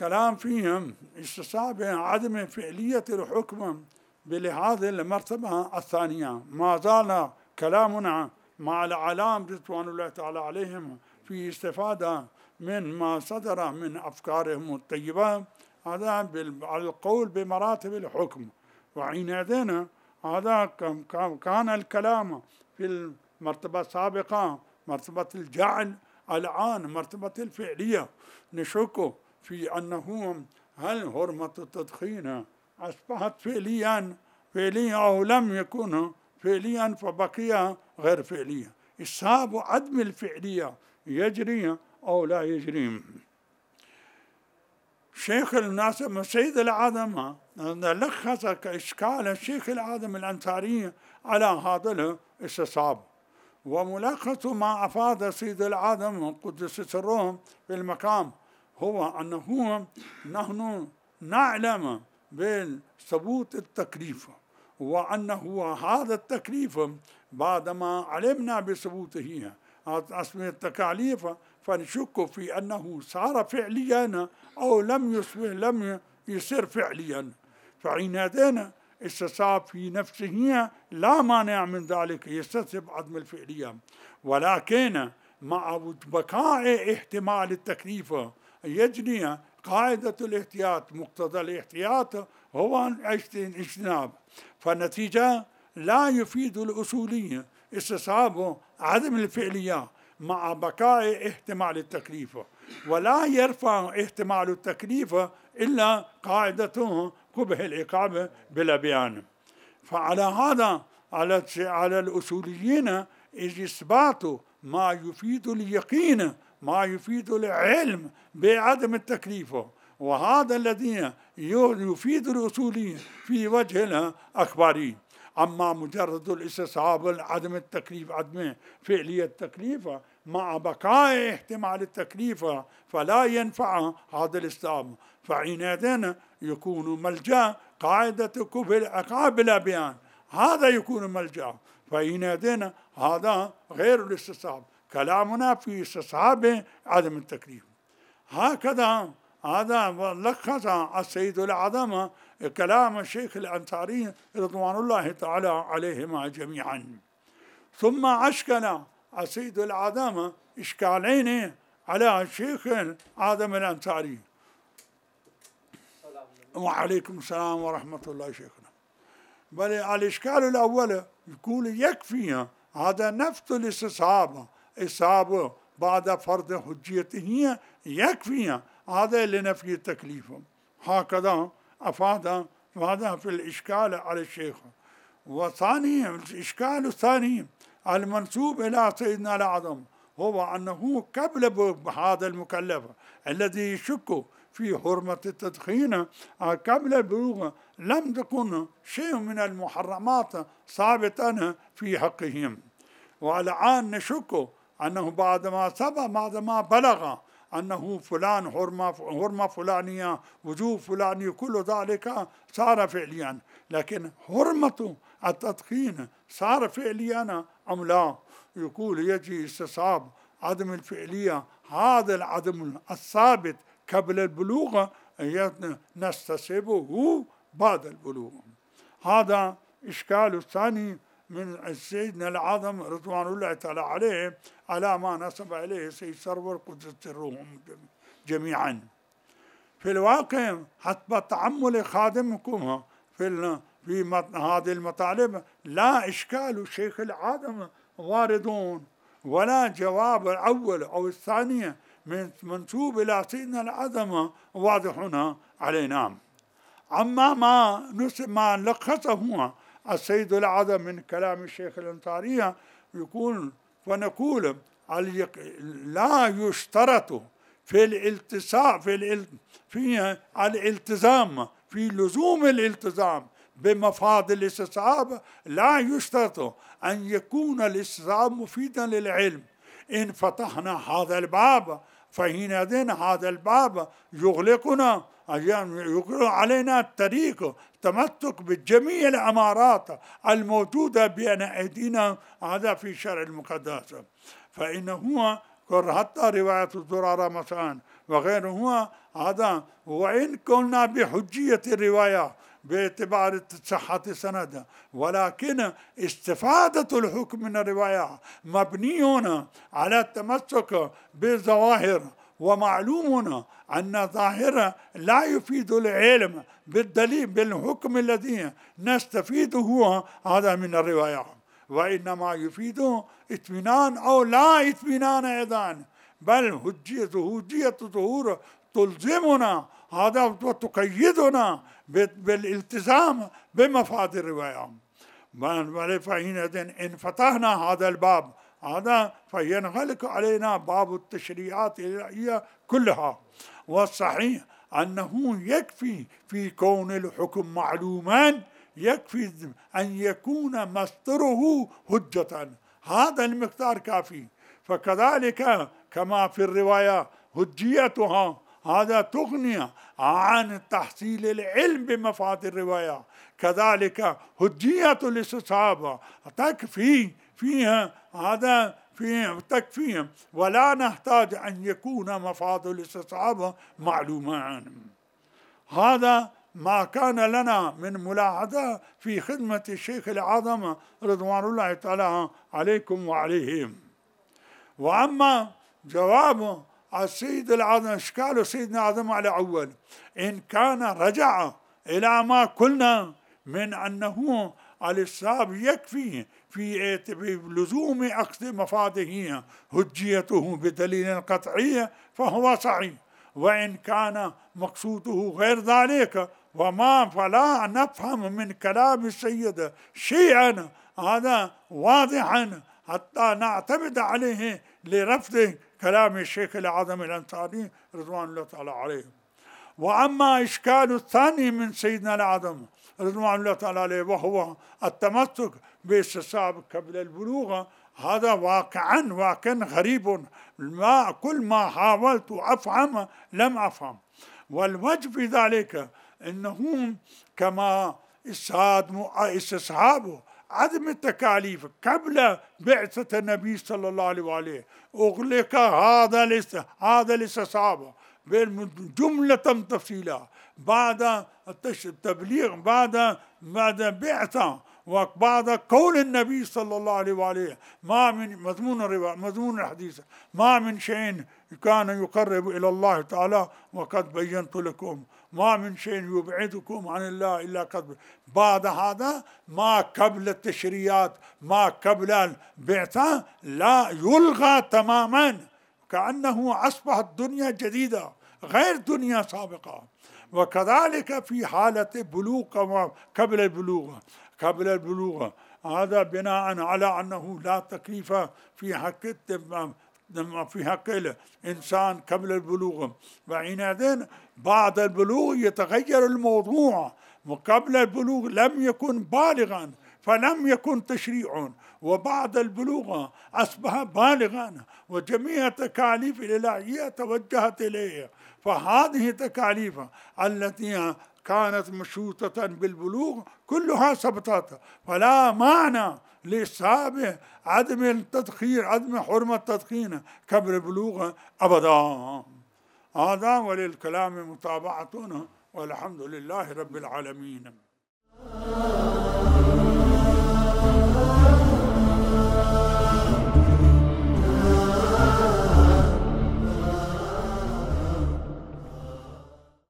الكلام فيهم استصابه عدم فعلية الحكم بهذه المرتبة الثانية. ما زال كلامنا مع العلام رضوان الله تعالى عليهم في استفادة من ما صدر من أفكارهم الطيبة، هذا على القول بمراتب الحكم. وحينئذ هذا كان الكلام في المرتبة السابقة مرتبة الجعل، الآن مرتبة الفعلية. نشك في أنه هل حرمة التدخين أصبحت فعليا أو لم يكن فعليا فبقي غير فعليا. إسهاب عدم الفعلية يجري أو لا يجري. شيخ الناس سيد العظم لخص إشكال الشيخ العظم الأنصاري على هذا الاستصحاب، وملخص ما أفاد سيد العظم قدس سره في المقام هو أنه نحن نعلم بثبوت التكليف، وأنه هذا التكليف بعدما علمنا بثبوته اسم التكاليف فنشك في أنه صار فعليا أو لم يصير فعليا. فحينئذ استصاب في نفسه لا مانع من ذلك، يستصب عدم الفعلية، ولكن مع بقاء احتمال التكليف يجري قاعدة الاحتياط. مقتضى الاحتياط هو الاجتناب، فالنتيجة لا يفيد الأصولية استصحاب عدم الفعلية مع بقاء احتمال التكليف، ولا يرفع احتمال التكليف إلا قاعدته قبح العقاب بلا بيان. فعلى هذا على الأصوليين إثبات ما يفيد اليقين، ما يفيد العلم بعدم التكليف، وهذا الذي يفيد الأصولي في وجه الأخباري. أما مجرد الاستصحاب عدم التكليف، عدم فعلية التكليف مع بقاء احتمال التكليف فلا ينفع هذا الاستصحاب، فحينئذ يكون ملجأ قاعدة كفر العقاب بلا بيان، هذا يكون ملجأ. فحينئذ هذا غير الاستصحاب، كلامنا في استصحاب عدم التكليف. هكذا هذا لخص السيد العظم كلام الشيخ الأنصاري رضوان الله تعالى عليهما جميعا. ثم أشكل السيد العظم إشكالين على الشيخ العظم الأنصاري. وعليكم السلام ورحمة الله شيخنا. بل الإشكال الأول يقول يكفي هذا نفس الاستصحاب، إصابة بعد فرض حجيته يكفي هذا لنفي التكليف. هكذا أفاد هذا في الإشكال على الشيخ. وثاني الإشكال الثاني المنسوب إلى سيدنا الأعظم هو أنه قبل هذا المكلف الذي يشك في حرمة التدخين قبل البلوغ لم تكن شيء من المحرمات ثابتا في حقهم، والآن نشك أنه بعدما بلغ أنه فلان حرمة فلانية وجوب فلاني كل ذلك صار فعليا، لكن حرمة التدخين صار فعليا أم لا؟ يقول يجي استصحاب عدم الفعلية، هذا العدم الثابت قبل البلوغ نستصحبه بعد البلوغ. هذا إشكال الثاني من سيدنا العظم رضوان الله تعالى عليه على ما نسب إليه سيد سرور قدس سرهم جميعا. في الواقع حسب تأمل خادمكم في هذه المطالب لا إشكال الشيخ العظم واردون، ولا جواب الأول أو الثاني من منسوب إلى سيدنا العظم واضحون علينا. أما ما لخصه السيد العظم من كلام الشيخ الأنصاري يقول ونقول لا يشترط في الالتزام في لزوم الالتزام بمفاد الاستصحاب، لا يشترط أن يكون الاستصحاب مفيدا للعلم. إن فتحنا هذا الباب فحينئذ هذا الباب يغلق علينا الطريق تمسك بجميع الأمارات الموجودة بين أيدينا، هذا في الشرع المقدس. فإنه حتى رواية زرارة مثلا وغيرهما هذا. وإن قلنا بحجية الرواية باعتبار صحة سند، ولكن استفادة الحكم من الرواية مبني على التمسك بالظواهر، ومعلوم أن الظاهر لا يفيد العلم بالدليل بالحكم الذي نستفيده هذا من الرواية، وإنما يفيد اطمئنان أو لا اطمئنان أيضا، بل حجية ظهور تلزمنا هذا وتقيدنا بالالتزام بمفاد الرواية. فحينئذ إن فتحنا هذا الباب هذا فينغلق علينا باب التشريعات الإلهية كلها. والصحيح أنه يكفي في كون الحكم معلوما، يكفي أن يكون مصدره حجة، هذا المقدار كافي. فكذلك كما في الرواية حجيتها هذا تغني عن تحصيل العلم بمفاد الرواية، كذلك حجية الاستصحاب تكفي فيها هذا تكفي، ولا نحتاج أن يكون مفاد الاستصحاب معلوما. هذا ما كان لنا من ملاحظة في خدمة الشيخ الأعظم رضوان الله تعالى عليكم وعليهم. وأما جواب السيد الأعظم إشكال سيدنا الأعظم على أول، إن كان رجع إلى ما قلنا من أنه الإسحاب يكفي في لزوم أخذ مفاده حجيته بدليل قطعي فهو صحيح، وإن كان مقصوده غير ذلك فلا نفهم من كلام السيد شيئا هذا واضحا حتى نعتمد عليه لرفض كلام الشيخ الأعظم الأنصاري رضوان الله تعالى عليه. وأما إشكال الثاني من سيدنا الأعظم رضوان الله تعالى عليه وهو التمسك باستصحاب قبل البلوغ، هذا واقع غريب، كل ما حاولت أفهم لم أفهم. والوجه في ذلك أنه كما استصحاب عدم التكاليف قبل بعثة النبي صلى الله عليه وآله أغلق هذا الاستصحاب جملة تفصيلا بعد التبليغ بعد بعثة وبعد قول النبي صلى الله عليه وآله ما من مضمون الحديث ما من شيء كان يقرب إلى الله تعالى وقد بينت لكم، ما من شيء يبعدكم عن الله إلا قد. بعد هذا ما قبل التشريعات ما قبل البعثة لا يلغى تماما، كأنه أصبحت دنيا جديدة غير دنيا سابقة. وكذلك في حالة بلوغ قبل البلوغ هذا بناء على أنه لا تكليف في حق الإنسان قبل البلوغ، وحينئذ بعد البلوغ يتغير الموضوع. وقبل البلوغ لم يكن بالغا فلم يكن تشريع، وبعد البلوغ أصبح بالغا وجميع تكاليف الإلهية توجهت إليه. فهذه التكاليف التي كانت مشروطة بالبلوغ كلها ثبتت، فلا معنى لإسحاب عدم التدخين عدم حرمة التدخين قبل البلوغ أبدا. هذا وللكلام متابعتنا والحمد لله رب العالمين.